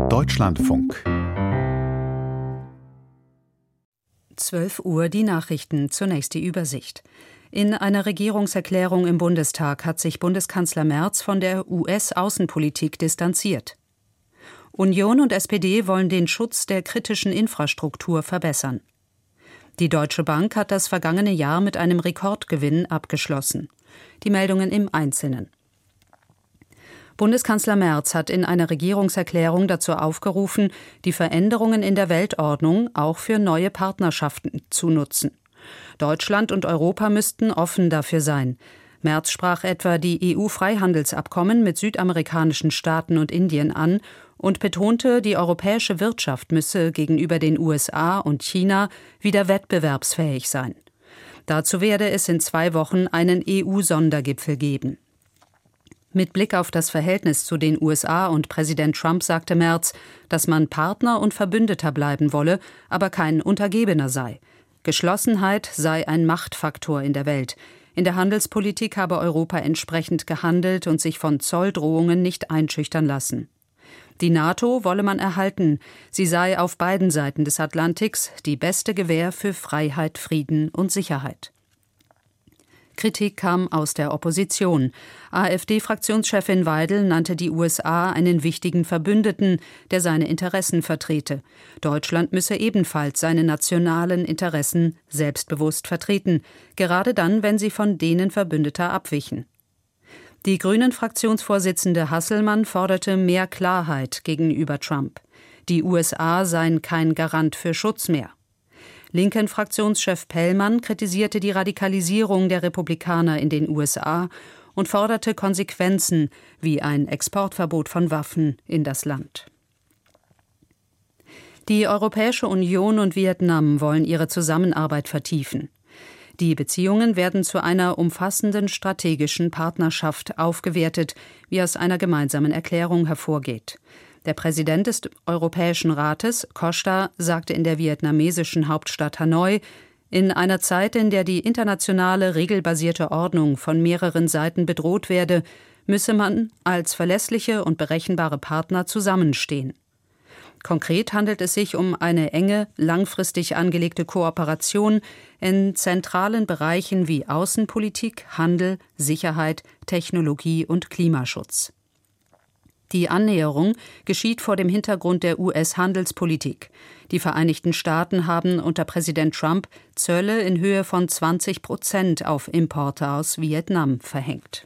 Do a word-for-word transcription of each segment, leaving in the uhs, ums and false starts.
Deutschlandfunk. zwölf Uhr die Nachrichten, zunächst die Übersicht. In einer Regierungserklärung im Bundestag hat sich Bundeskanzler Merz von der U S-Außenpolitik distanziert. Union und S P D wollen den Schutz der kritischen Infrastruktur verbessern. Die Deutsche Bank hat das vergangene Jahr mit einem Rekordgewinn abgeschlossen. Die Meldungen im Einzelnen. Bundeskanzler Merz hat in einer Regierungserklärung dazu aufgerufen, die Veränderungen in der Weltordnung auch für neue Partnerschaften zu nutzen. Deutschland und Europa müssten offen dafür sein. Merz sprach etwa die E U-Freihandelsabkommen mit südamerikanischen Staaten und Indien an und betonte, die europäische Wirtschaft müsse gegenüber den U S A und China wieder wettbewerbsfähig sein. Dazu werde es in zwei Wochen einen E U-Sondergipfel geben. Mit Blick auf das Verhältnis zu den U S A und Präsident Trump sagte Merz, dass man Partner und Verbündeter bleiben wolle, aber kein Untergebener sei. Geschlossenheit sei ein Machtfaktor in der Welt. In der Handelspolitik habe Europa entsprechend gehandelt und sich von Zolldrohungen nicht einschüchtern lassen. Die NATO wolle man erhalten. Sie sei auf beiden Seiten des Atlantiks die beste Gewähr für Freiheit, Frieden und Sicherheit. Kritik kam aus der Opposition. AfD-Fraktionschefin Weidel nannte die U S A einen wichtigen Verbündeten, der seine Interessen vertrete. Deutschland müsse ebenfalls seine nationalen Interessen selbstbewusst vertreten, gerade dann, wenn sie von denen Verbündeter abwichen. Die Grünen-Fraktionsvorsitzende Hasselmann forderte mehr Klarheit gegenüber Trump. Die U S A seien kein Garant für Schutz mehr. Linken Fraktionschef Pellmann kritisierte die Radikalisierung der Republikaner in den U S A und forderte Konsequenzen wie ein Exportverbot von Waffen in das Land. Die Europäische Union und Vietnam wollen ihre Zusammenarbeit vertiefen. Die Beziehungen werden zu einer umfassenden strategischen Partnerschaft aufgewertet, wie aus einer gemeinsamen Erklärung hervorgeht. Der Präsident des Europäischen Rates, Costa, sagte in der vietnamesischen Hauptstadt Hanoi, in einer Zeit, in der die internationale regelbasierte Ordnung von mehreren Seiten bedroht werde, müsse man als verlässliche und berechenbare Partner zusammenstehen. Konkret handelt es sich um eine enge, langfristig angelegte Kooperation in zentralen Bereichen wie Außenpolitik, Handel, Sicherheit, Technologie und Klimaschutz. Die Annäherung geschieht vor dem Hintergrund der U S-Handelspolitik. Die Vereinigten Staaten haben unter Präsident Trump Zölle in Höhe von zwanzig Prozent auf Importe aus Vietnam verhängt.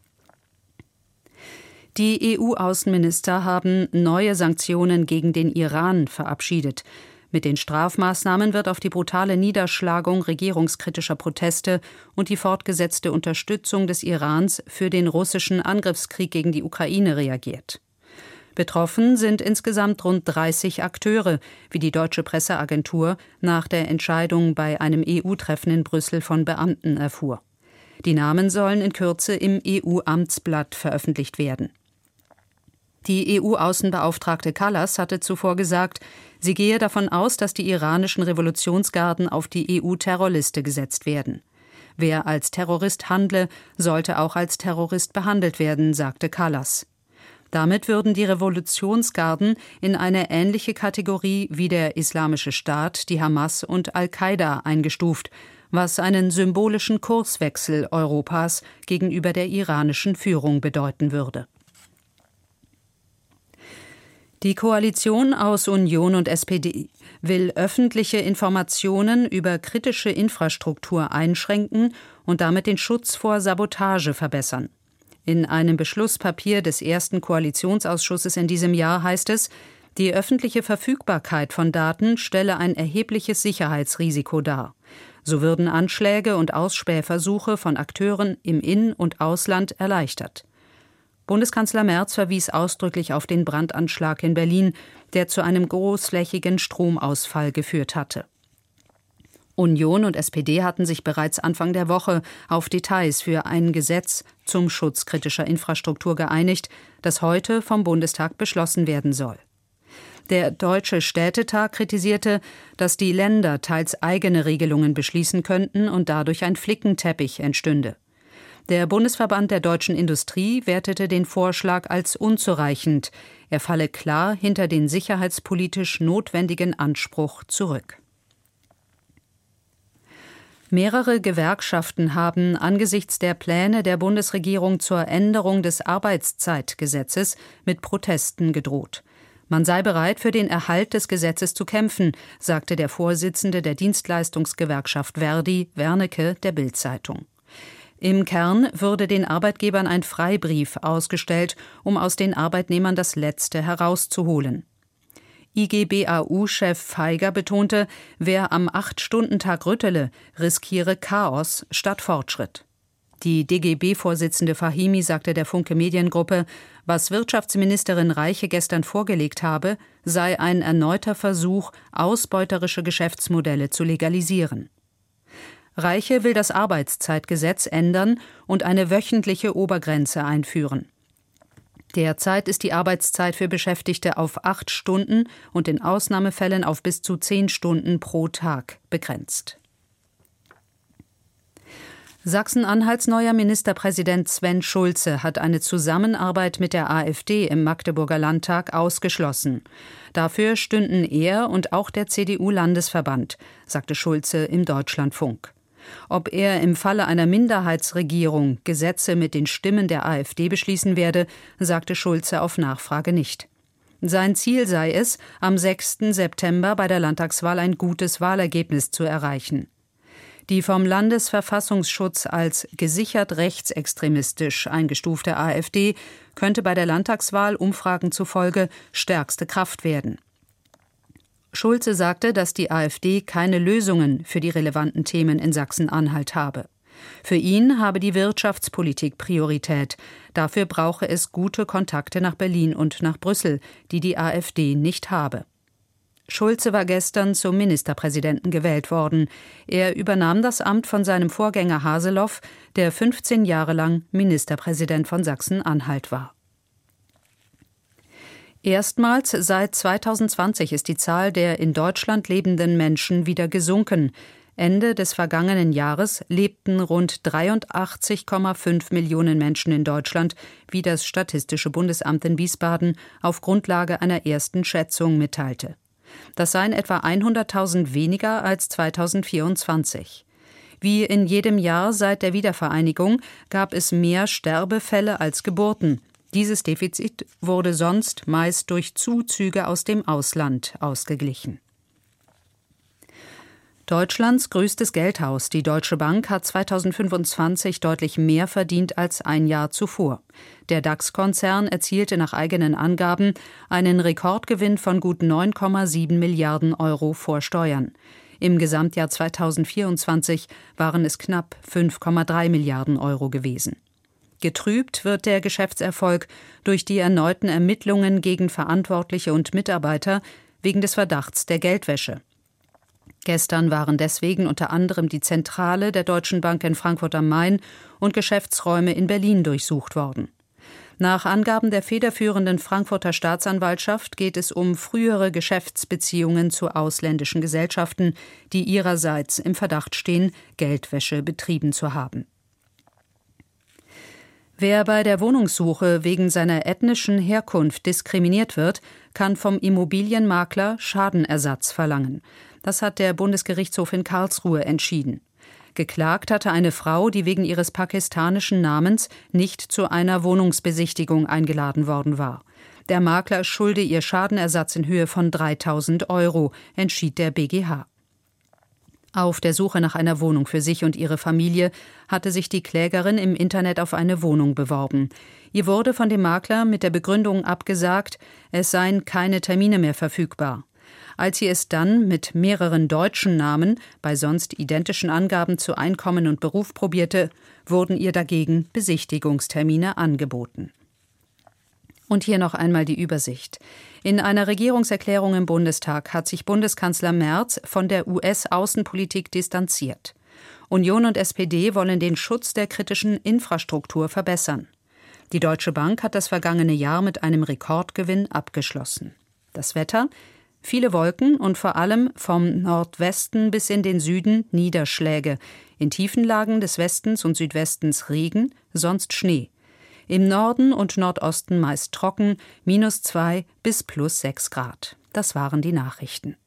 Die E U-Außenminister haben neue Sanktionen gegen den Iran verabschiedet. Mit den Strafmaßnahmen wird auf die brutale Niederschlagung regierungskritischer Proteste und die fortgesetzte Unterstützung des Irans für den russischen Angriffskrieg gegen die Ukraine reagiert. Betroffen sind insgesamt rund dreißig Akteure, wie die deutsche Presseagentur nach der Entscheidung bei einem E U-Treffen in Brüssel von Beamten erfuhr. Die Namen sollen in Kürze im E U-Amtsblatt veröffentlicht werden. Die E U-Außenbeauftragte Kallas hatte zuvor gesagt, sie gehe davon aus, dass die iranischen Revolutionsgarden auf die E U-Terrorliste gesetzt werden. Wer als Terrorist handle, sollte auch als Terrorist behandelt werden, sagte Kallas. Damit würden die Revolutionsgarden in eine ähnliche Kategorie wie der Islamische Staat, die Hamas und Al-Qaida eingestuft, was einen symbolischen Kurswechsel Europas gegenüber der iranischen Führung bedeuten würde. Die Koalition aus Union und S P D will öffentliche Informationen über kritische Infrastruktur einschränken und damit den Schutz vor Sabotage verbessern. In einem Beschlusspapier des ersten Koalitionsausschusses in diesem Jahr heißt es, die öffentliche Verfügbarkeit von Daten stelle ein erhebliches Sicherheitsrisiko dar. So würden Anschläge und Ausspähversuche von Akteuren im In- und Ausland erleichtert. Bundeskanzler Merz verwies ausdrücklich auf den Brandanschlag in Berlin, der zu einem großflächigen Stromausfall geführt hatte. Union und S P D hatten sich bereits Anfang der Woche auf Details für ein Gesetz zum Schutz kritischer Infrastruktur geeinigt, das heute vom Bundestag beschlossen werden soll. Der Deutsche Städtetag kritisierte, dass die Länder teils eigene Regelungen beschließen könnten und dadurch ein Flickenteppich entstünde. Der Bundesverband der deutschen Industrie wertete den Vorschlag als unzureichend. Er falle klar hinter den sicherheitspolitisch notwendigen Anspruch zurück. Mehrere Gewerkschaften haben angesichts der Pläne der Bundesregierung zur Änderung des Arbeitszeitgesetzes mit Protesten gedroht. Man sei bereit, für den Erhalt des Gesetzes zu kämpfen, sagte der Vorsitzende der Dienstleistungsgewerkschaft Verdi, Wernicke, der Bild-Zeitung. Im Kern würde den Arbeitgebern ein Freibrief ausgestellt, um aus den Arbeitnehmern das Letzte herauszuholen. I G B A U-Chef Feiger betonte, wer am Acht-Stunden-Tag rüttele, riskiere Chaos statt Fortschritt. Die D G B-Vorsitzende Fahimi sagte der Funke Mediengruppe, was Wirtschaftsministerin Reiche gestern vorgelegt habe, sei ein erneuter Versuch, ausbeuterische Geschäftsmodelle zu legalisieren. Reiche will das Arbeitszeitgesetz ändern und eine wöchentliche Obergrenze einführen. Derzeit ist die Arbeitszeit für Beschäftigte auf acht Stunden und in Ausnahmefällen auf bis zu zehn Stunden pro Tag begrenzt. Sachsen-Anhalts neuer Ministerpräsident Sven Schulze hat eine Zusammenarbeit mit der AfD im Magdeburger Landtag ausgeschlossen. Dafür stünden er und auch der C D U-Landesverband, sagte Schulze im Deutschlandfunk. Ob er im Falle einer Minderheitsregierung Gesetze mit den Stimmen der AfD beschließen werde, sagte Schulze auf Nachfrage nicht. Sein Ziel sei es, am sechsten September bei der Landtagswahl ein gutes Wahlergebnis zu erreichen. Die vom Landesverfassungsschutz als gesichert rechtsextremistisch eingestufte AfD könnte bei der Landtagswahl Umfragen zufolge stärkste Kraft werden. Schulze sagte, dass die AfD keine Lösungen für die relevanten Themen in Sachsen-Anhalt habe. Für ihn habe die Wirtschaftspolitik Priorität. Dafür brauche es gute Kontakte nach Berlin und nach Brüssel, die die AfD nicht habe. Schulze war gestern zum Ministerpräsidenten gewählt worden. Er übernahm das Amt von seinem Vorgänger Haseloff, der fünfzehn Jahre lang Ministerpräsident von Sachsen-Anhalt war. Erstmals seit zweitausendzwanzig ist die Zahl der in Deutschland lebenden Menschen wieder gesunken. Ende des vergangenen Jahres lebten rund dreiundachtzig Komma fünf Millionen Menschen in Deutschland, wie das Statistische Bundesamt in Wiesbaden auf Grundlage einer ersten Schätzung mitteilte. Das seien etwa hunderttausend weniger als zweitausendvierundzwanzig. Wie in jedem Jahr seit der Wiedervereinigung gab es mehr Sterbefälle als Geburten. Dieses Defizit wurde sonst meist durch Zuzüge aus dem Ausland ausgeglichen. Deutschlands größtes Geldhaus, die Deutsche Bank, hat zweitausendfünfundzwanzig deutlich mehr verdient als ein Jahr zuvor. Der DAX-Konzern erzielte nach eigenen Angaben einen Rekordgewinn von gut neun Komma sieben Milliarden Euro vor Steuern. Im Gesamtjahr zweitausendvierundzwanzig waren es knapp fünf Komma drei Milliarden Euro gewesen. Getrübt wird der Geschäftserfolg durch die erneuten Ermittlungen gegen Verantwortliche und Mitarbeiter wegen des Verdachts der Geldwäsche. Gestern waren deswegen unter anderem die Zentrale der Deutschen Bank in Frankfurt am Main und Geschäftsräume in Berlin durchsucht worden. Nach Angaben der federführenden Frankfurter Staatsanwaltschaft geht es um frühere Geschäftsbeziehungen zu ausländischen Gesellschaften, die ihrerseits im Verdacht stehen, Geldwäsche betrieben zu haben. Wer bei der Wohnungssuche wegen seiner ethnischen Herkunft diskriminiert wird, kann vom Immobilienmakler Schadenersatz verlangen. Das hat der Bundesgerichtshof in Karlsruhe entschieden. Geklagt hatte eine Frau, die wegen ihres pakistanischen Namens nicht zu einer Wohnungsbesichtigung eingeladen worden war. Der Makler schulde ihr Schadenersatz in Höhe von dreitausend Euro, entschied der B G H. Auf der Suche nach einer Wohnung für sich und ihre Familie hatte sich die Klägerin im Internet auf eine Wohnung beworben. Ihr wurde von dem Makler mit der Begründung abgesagt, es seien keine Termine mehr verfügbar. Als sie es dann mit mehreren deutschen Namen bei sonst identischen Angaben zu Einkommen und Beruf probierte, wurden ihr dagegen Besichtigungstermine angeboten. Und hier noch einmal die Übersicht. In einer Regierungserklärung im Bundestag hat sich Bundeskanzler Merz von der U S-Außenpolitik distanziert. Union und S P D wollen den Schutz der kritischen Infrastruktur verbessern. Die Deutsche Bank hat das vergangene Jahr mit einem Rekordgewinn abgeschlossen. Das Wetter? Viele Wolken und vor allem vom Nordwesten bis in den Süden Niederschläge. In tiefen Lagen des Westens und Südwestens Regen, sonst Schnee. Im Norden und Nordosten meist trocken, minus zwei bis plus sechs Grad. Das waren die Nachrichten.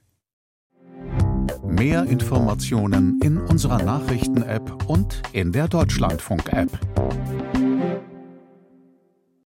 Mehr Informationen in unserer Nachrichten-App und in der Deutschlandfunk-App.